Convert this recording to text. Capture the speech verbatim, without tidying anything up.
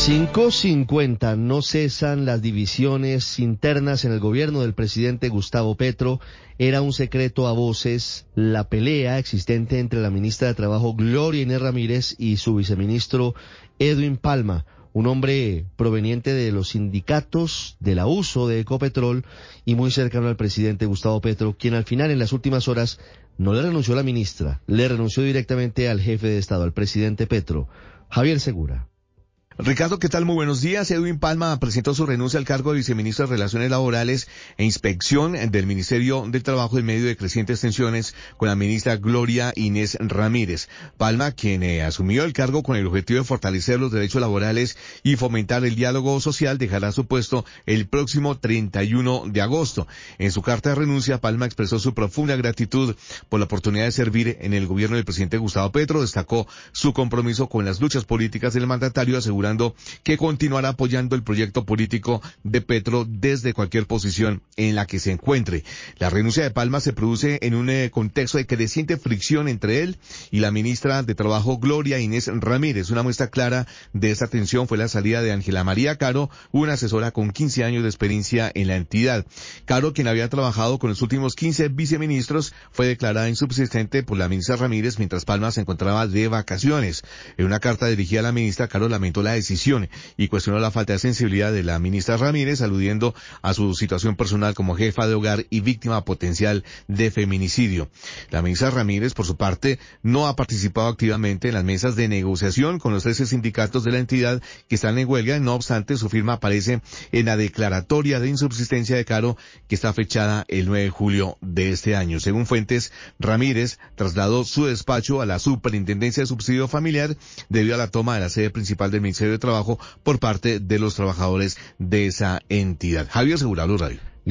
cinco cincuenta, no cesan las divisiones internas en el gobierno del presidente Gustavo Petro. Era un secreto a voces la pelea existente entre la ministra de Trabajo Gloria Inés Ramírez y su viceministro Edwin Palma, un hombre proveniente de los sindicatos de la U S O de Ecopetrol y muy cercano al presidente Gustavo Petro, quien al final en las últimas horas no le renunció a la ministra, le renunció directamente al jefe de Estado, al presidente Petro. Javier Segura. Ricardo, ¿qué tal? Muy buenos días. Edwin Palma presentó su renuncia al cargo de viceministro de Relaciones Laborales e Inspección del Ministerio del Trabajo en medio de crecientes tensiones con la ministra Gloria Inés Ramírez. Palma, quien eh, asumió el cargo con el objetivo de fortalecer los derechos laborales y fomentar el diálogo social, dejará su puesto el próximo treinta y uno de agosto. En su carta de renuncia, Palma expresó su profunda gratitud por la oportunidad de servir en el gobierno del presidente Gustavo Petro. Destacó su compromiso con las luchas políticas del mandatario, asegurando que continuará apoyando el proyecto político de Petro desde cualquier posición en la que se encuentre. La renuncia de Palma se produce en un eh, contexto de creciente fricción entre él y la ministra de Trabajo Gloria Inés Ramírez. Una muestra clara de esta tensión fue la salida de Ángela María Caro, una asesora con quince años de experiencia en la entidad. Caro, quien había trabajado con los últimos quince viceministros, fue declarada insubsistente por la ministra Ramírez mientras Palma se encontraba de vacaciones. En una carta dirigida a la ministra, Caro lamentó la decisión y cuestionó la falta de sensibilidad de la ministra Ramírez, aludiendo a su situación personal como jefa de hogar y víctima potencial de feminicidio. La ministra Ramírez, por su parte, no ha participado activamente en las mesas de negociación con los trece sindicatos de la entidad que están en huelga. No obstante, su firma aparece en la declaratoria de insubsistencia de Caro, que está fechada el nueve de julio de este año. Según fuentes, Ramírez trasladó su despacho a la Superintendencia de Subsidio Familiar debido a la toma de la sede principal del Ministerio de Trabajo por parte de los trabajadores de esa entidad. Javier Segura, Blue Radio.